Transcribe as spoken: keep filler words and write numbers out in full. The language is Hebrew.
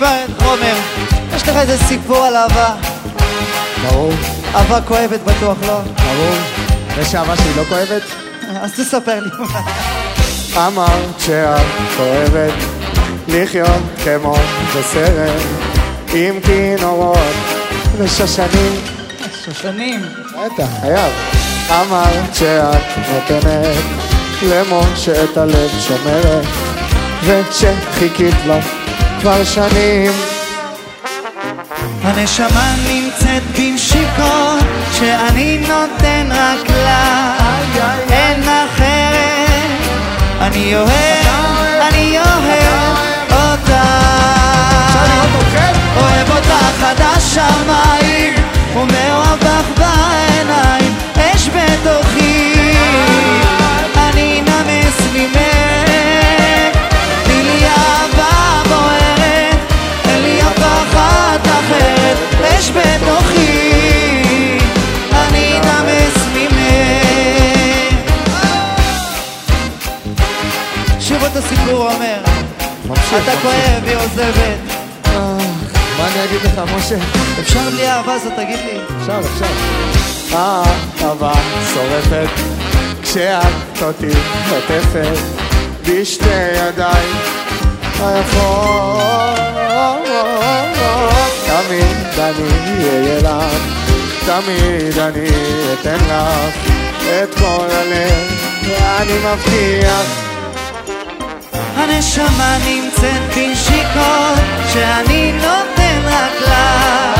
כבר את חומר, יש לך איזה סיפור על אהבה? ברור. אהבה כואבת בטוח לא? ברור. יש אהבה שהיא לא כואבת? אז תספר לי. אמרת שאת כואבת לחיות כמו בסרט עם כינורות ושושנים. שושנים? בטח, חייב. אמרת שאת נותנת למשה את הלב שומרת ושחיכית לו כבר שנים. הנשמה נמצאת בנשיקות שאני נותן רק לה, אין אחרת. אני אוהב, אני אוהב אותה, אוהב אותך עד השמיים ומאוהב בך בעיניים, אש בתוכי אני נמס ממך, תני לי אהבה בוערת, אין לי אף אחת אחרת, אש בתוכי אני נמס ממך. שוב את הסיפור אומר, אתה כואב והיא עוזבת. מה אני אגיד לך, משה? אפשר בלי אהבה הזאת, תגיד לי? אפשר, אפשר. האהבה שורפת כשאת אותי חוטפת בשתי ידיים היפות. תמיד אני אהיה לך, תמיד אני אתן לך את כל הלב, ואני מבטיח. הנשמה נמצאת בנשיקות שאני נותן רק לה,